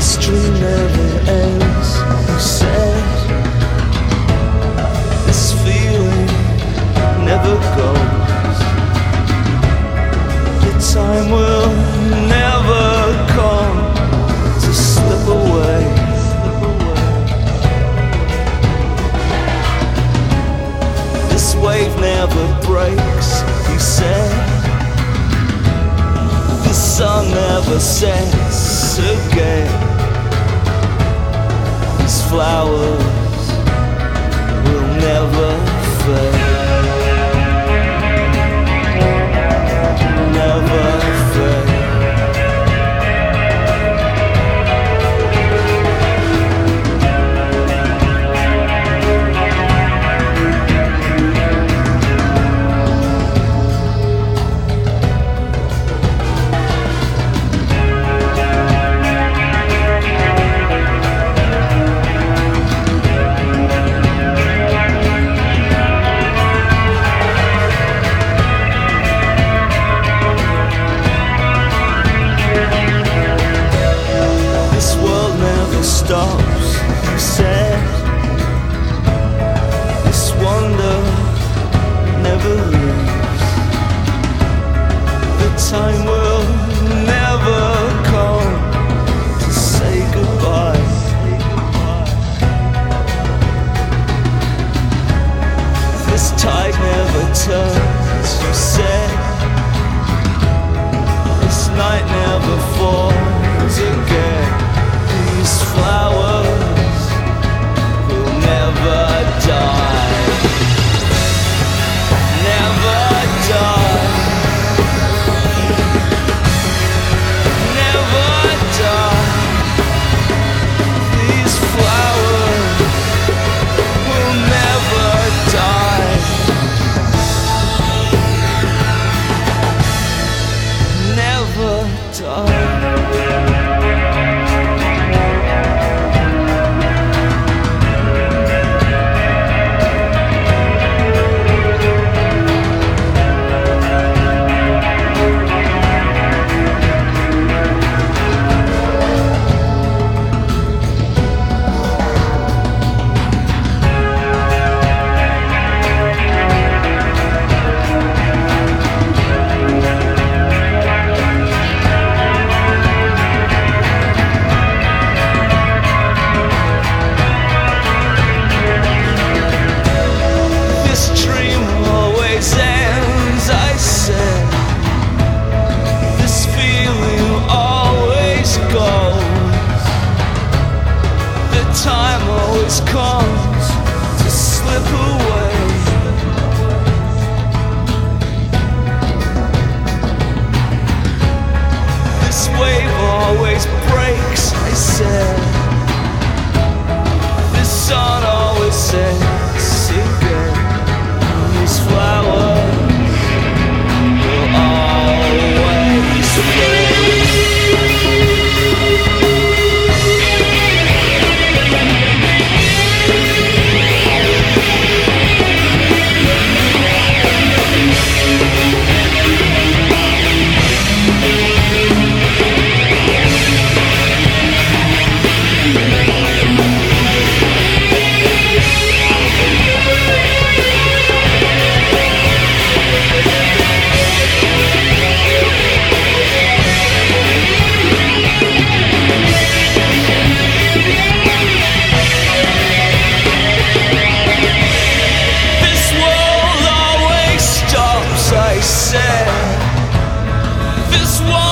This dream never ends, you said. This feeling never goes. The time will never come to slip away. This wave never breaks, you said. The sun never sets again. These flowers will never fade. Never fade. Stops, you said. This wonder never leaves. The time will never come to say goodbye. This tide never turns, you said. This night never falls again. These flowers will never die. Never die. Never die. These flowers will never die. Never die. Time always comes to slip away. This wave always breaks, I said. This sun always sets again. These flowers will always fade. I said, this one